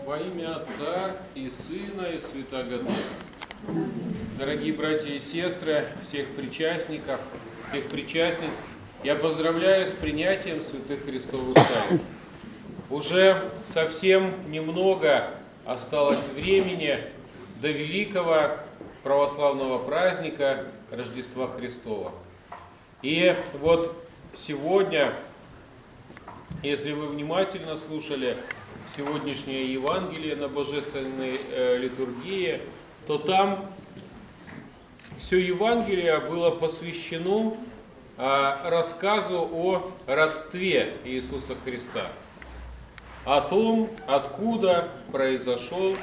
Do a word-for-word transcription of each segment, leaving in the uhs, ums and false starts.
Во имя Отца и Сына и Святаго Духа. Дорогие братья и сестры, всех причастников, всех причастниц, я поздравляю с принятием святых Христовых тайн. Уже совсем немного осталось времени до великого православного праздника Рождества Христова. И вот сегодня, если вы внимательно слушали сегодняшнее Евангелие на Божественной э, литургии, то там все Евангелие было посвящено э, рассказу о родстве Иисуса Христа, о том, откуда произошел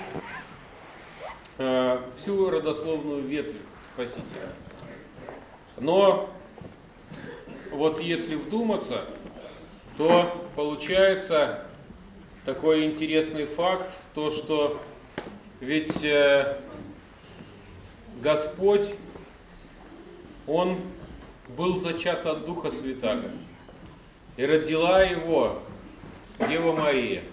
э, всю родословную ветвь Спасителя. Но вот если вдуматься, то получается такой интересный факт, то что ведь э, Господь, Он был зачат от Духа Святаго, и родила Его Дева Мария,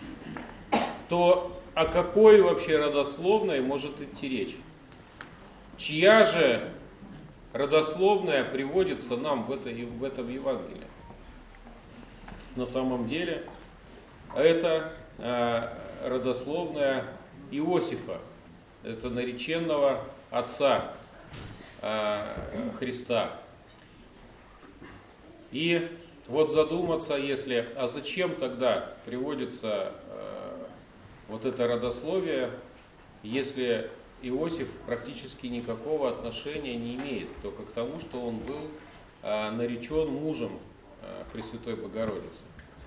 то о какой вообще родословной может идти речь? Чья же родословная приводится нам в, это, в этом Евангелии? На самом деле, это э, родословная Иосифа, это нареченного отца э, Христа. И вот задуматься, если, а зачем тогда приводится э, вот это родословие, если Иосиф практически никакого отношения не имеет только к тому, что он был э, наречен мужем э, Пресвятой Богородицы.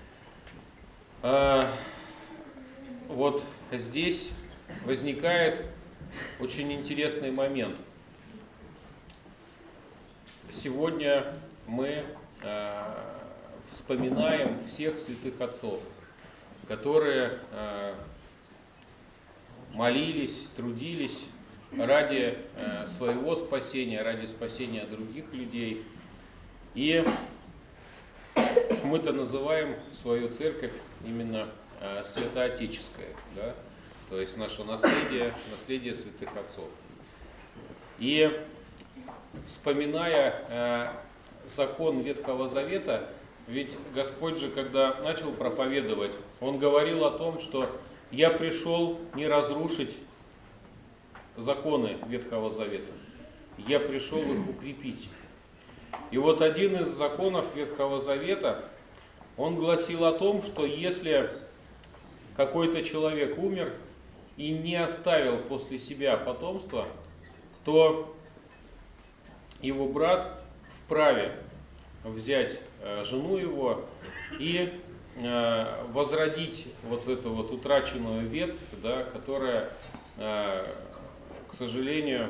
Вот здесь возникает очень интересный момент. Сегодня мы вспоминаем всех святых отцов, которые молились, трудились ради своего спасения, ради спасения других людей. И мы-то называем свою церковь именно э, святоотеческая, да? То есть наше наследие, наследие святых отцов. И вспоминая э, закон Ветхого Завета, ведь Господь же, когда начал проповедовать, Он говорил о том, что «Я пришел не разрушить законы Ветхого Завета, я пришел их укрепить». И вот один из законов Ветхого Завета, он гласил о том, что если какой-то человек умер и не оставил после себя потомства, то его брат вправе взять жену его и возродить вот эту вот утраченную ветвь, да, которая, к сожалению,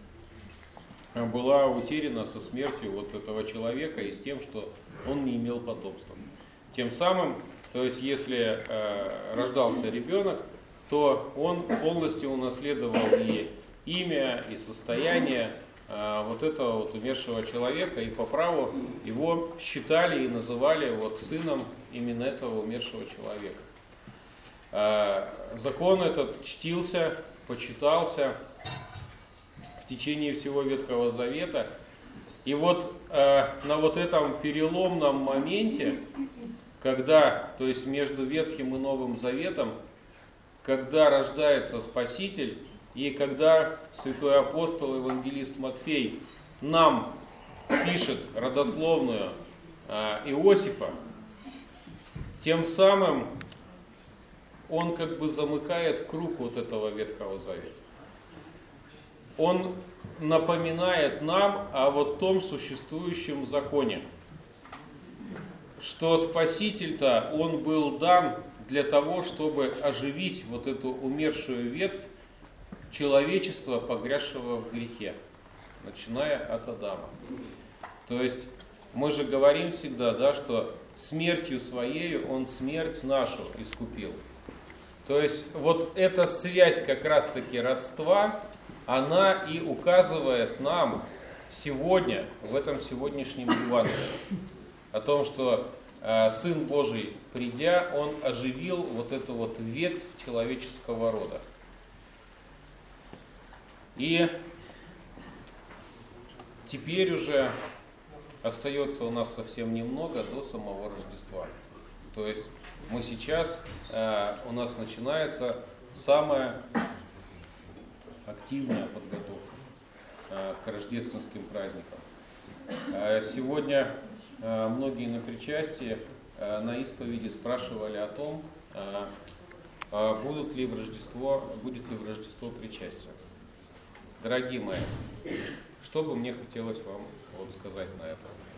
была утеряна со смертью вот этого человека и с тем, что он не имел потомства. Тем самым, то есть если э, рождался ребенок, то он полностью унаследовал и имя, и состояние э, вот этого вот умершего человека, и по праву его считали и называли вот сыном именно этого умершего человека. Э, закон этот чтился, почитался в течение всего Ветхого Завета. И вот э, на вот этом переломном моменте, когда, то есть между Ветхим и Новым Заветом, когда рождается Спаситель, и когда святой апостол, евангелист Матфей нам пишет родословную э, Иосифа, тем самым он как бы замыкает круг вот этого Ветхого Завета. Он напоминает нам о вот том существующем законе, что Спаситель-то, он был дан для того, чтобы оживить вот эту умершую ветвь человечества, погрязшего в грехе, начиная от Адама. То есть мы же говорим всегда, да, что смертью своей он смерть нашу искупил. То есть вот эта связь как раз-таки родства, она и указывает нам сегодня, в этом сегодняшнем Евангелии, о том, что Сын Божий, придя, Он оживил вот эту вот ветвь человеческого рода. И теперь уже остается у нас совсем немного до самого Рождества. То есть мы сейчас, у нас начинается самая активная подготовка к рождественским праздникам. Сегодня многие на причастии, на исповеди спрашивали о том, будут ли в Рождество, будет ли в Рождество причастие. Дорогие мои, что бы мне хотелось вам вот сказать на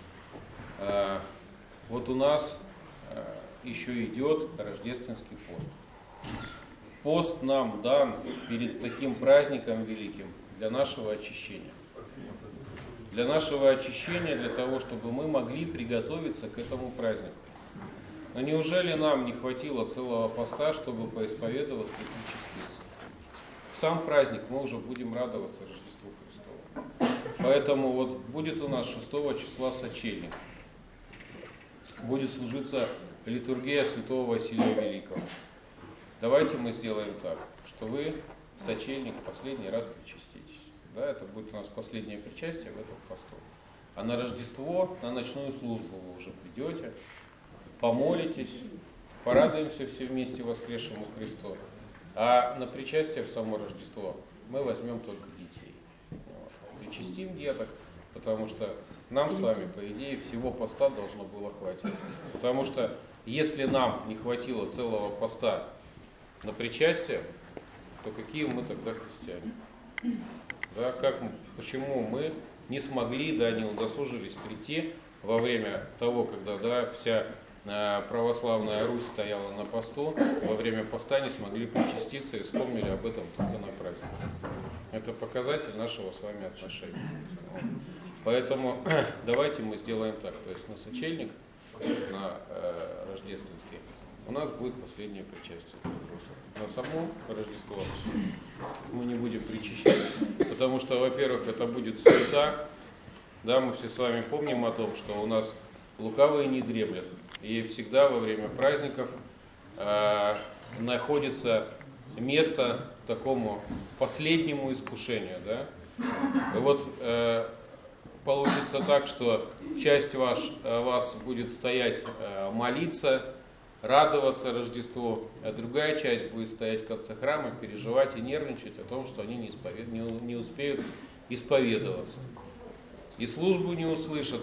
это? Вот у нас еще идет рождественский пост. Пост нам дан перед таким праздником великим для нашего очищения. Для нашего очищения, для того, чтобы мы могли приготовиться к этому празднику. Но неужели нам не хватило целого поста, чтобы поисповедоваться и причаститься? В сам праздник мы уже будем радоваться Рождеству Христову. Поэтому вот будет у нас шестого числа сочельник. Будет служиться литургия святого Василия Великого. Давайте мы сделаем так, что вы в сочельник последний раз причаститесь. Да, это будет у нас последнее причастие в этом посту. А на Рождество, на ночную службу вы уже придете, помолитесь, порадуемся все вместе воскресшему Христу. А на причастие в само Рождество мы возьмем только детей. Вот. Причастим деток, потому что нам с вами, по идее, всего поста должно было хватить. Потому что если нам не хватило целого поста на причастие, то какие мы тогда христиане? Да, как, почему мы не смогли, да, не удосужились прийти во время того, когда, да, вся э, православная Русь стояла на посту, во время поста не смогли причаститься и вспомнили об этом только на праздник. Это показатель нашего с вами отношения. Поэтому давайте мы сделаем так, то есть на сочельник, на э, рождественский, у нас будет последнее причастие. На само Рождество мы не будем причащать, потому что, во-первых, это будет суета. Да, мы все с вами помним о том, что у нас лукавые не дремлят, и всегда во время праздников э, находится место такому последнему искушению. Да? И вот э, получится так, что часть ваш, вас будет стоять э, молиться, радоваться Рождеству, а другая часть будет стоять в конце храма, переживать и нервничать о том, что они не, исповед... не, не успеют исповедоваться. И службу не услышат,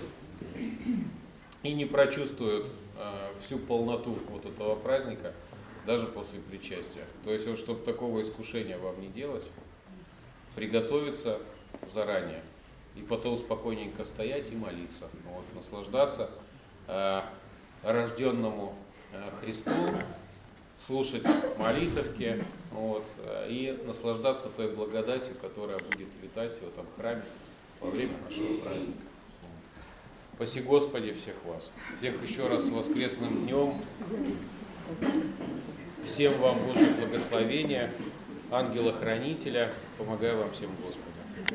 и не прочувствуют э, всю полноту вот этого праздника, даже после причастия. То есть, вот, чтобы такого искушения вам не делать, приготовиться заранее, и потом спокойненько стоять и молиться, вот, наслаждаться э, рожденному Христу, слушать молитовки, вот, и наслаждаться той благодатью, которая будет витать в этом храме во время нашего праздника. Спаси Господи всех вас, всех еще раз с воскресным днем, всем вам Божье благословение, ангела-хранителя, помогай вам всем Господи.